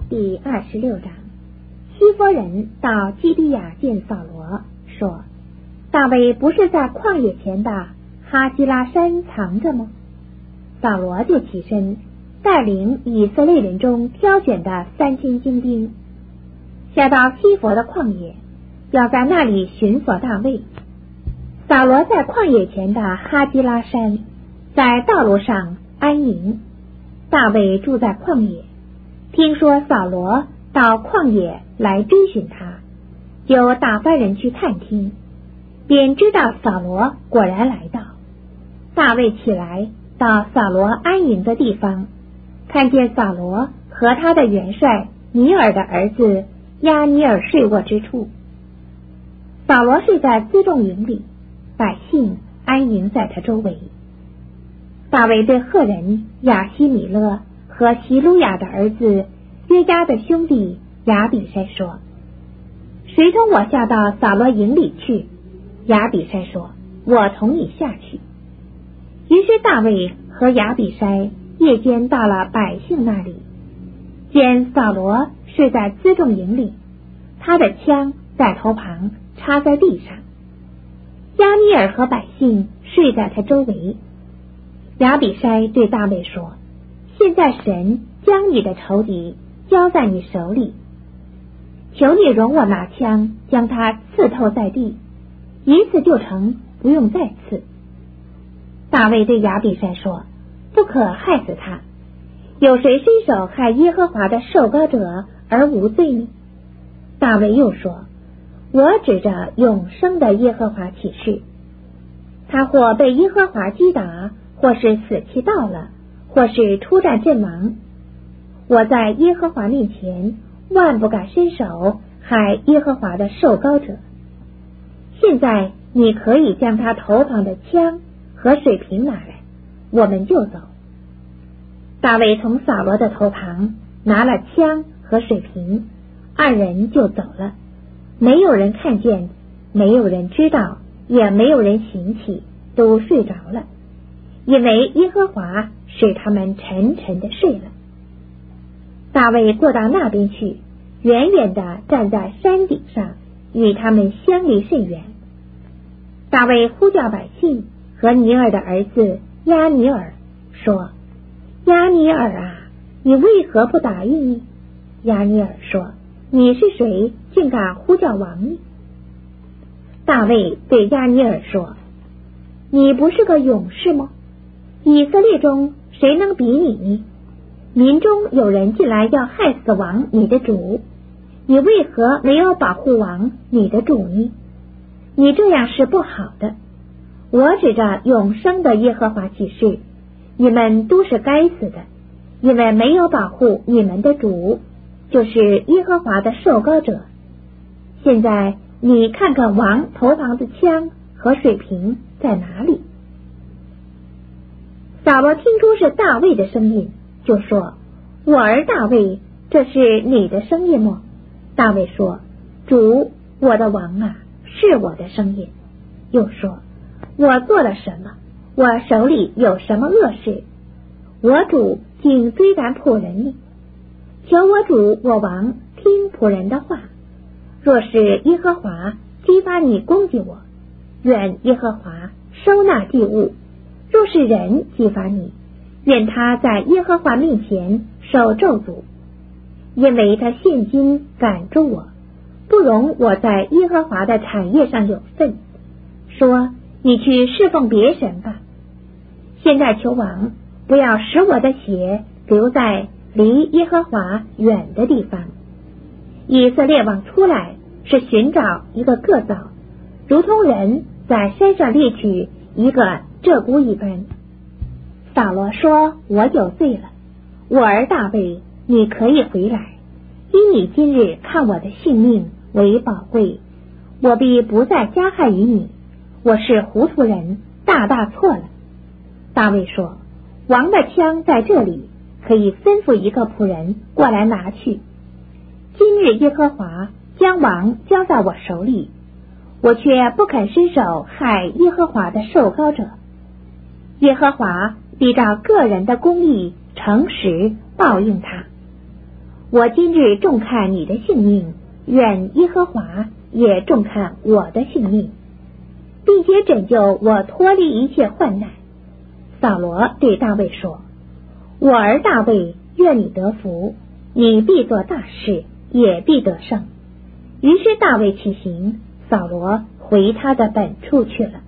第26章。西弗人到基比亚见扫罗，说：大卫不是在旷野前的哈基拉山藏着吗？扫罗就起身，带领以色列人中挑选的3000精兵，下到西弗的旷野，要在那里寻索大卫。扫罗在旷野前的哈基拉山，在道路上安营。大卫住在旷野，听说扫罗到旷野来追寻他，就打发人去探听，便知道扫罗果然来到。大卫起来到扫罗安营的地方，看见扫罗和他的元帅尼尔的儿子押尼尔睡卧之处。扫罗睡在辎重营里，百姓安营在他周围。大卫对赫人亚希米勒和希鲁雅的儿子约押的兄弟亚比筛说：谁同我下到扫罗营里去？亚比筛说：我同你下去。于是大卫和亚比筛夜间到了百姓那里，见扫罗睡在辎重营里，他的枪在头旁插在地上，押尼尔和百姓睡在他周围。亚比筛对大卫说：现在神将你的仇敌交在你手里，求你容我拿枪将他刺透在地，一次就成，不用再刺。大卫对亚比筛说：不可害死他，有谁伸手害耶和华的受膏者而无罪呢？大卫又说：我指着永生的耶和华起誓，他或被耶和华击打，或是死期到了，或是出战阵亡，我在耶和华面前万不敢伸手害耶和华的受膏者。现在你可以将他头旁的枪和水瓶拿来，我们就走。大卫从扫罗的头旁拿了枪和水瓶，二人就走了。没有人看见，没有人知道，也没有人醒起，都睡着了，因为耶和华使他们沉沉的睡了。大卫过到那边去，远远地站在山顶上，与他们相离甚远。大卫呼叫百姓和尼尔的儿子押尼尔，说：押尼尔啊，你为何不答应呢？押尼尔说：你是谁，竟敢呼叫王呢？大卫对押尼尔说：你不是个勇士吗？以色列中谁能比你呢？民中有人进来要害死王你的主，你为何没有保护王你的主呢？你这样是不好的。我指着永生的耶和华起誓，你们都是该死的，因为没有保护你们的主，就是耶和华的受膏者。现在你看看王头旁的枪和水瓶在哪里？扫罗听出是大卫的声音，就说：我儿大卫，这是你的声音吗？大卫说：主，我的王啊，是我的声音。又说：我做了什么？我手里有什么恶事？我主竟追赶仆人呢？求我主我王听仆人的话，若是耶和华激发你攻击我，愿耶和华收纳祭物；若是人激发你，愿他在耶和华面前受咒诅，因为他现今赶住我，不容我在耶和华的产业上有份，说你去侍奉别神吧。现在求王不要使我的血留在离耶和华远的地方。以色列王出来是寻找一个个枣，如同人在山上猎取一个鹧鸪一般。扫罗说：我有罪了，我儿大卫，你可以回来，因你今日看我的性命为宝贵，我必不再加害于你。我是糊涂人，大大错了。大卫说：王的枪在这里，可以吩咐一个仆人过来拿去。今日耶和华将王交在我手里，我却不肯伸手害耶和华的受膏者。耶和华必照个人的公义诚实报应他。 我今日重看你的性命，愿耶和华也重看我的性命，并且拯救我脱离一切患难。扫罗对大卫说：我儿大卫，愿你得福，你必做大事，也必得胜。于是大卫起行，扫罗回他的本处去了。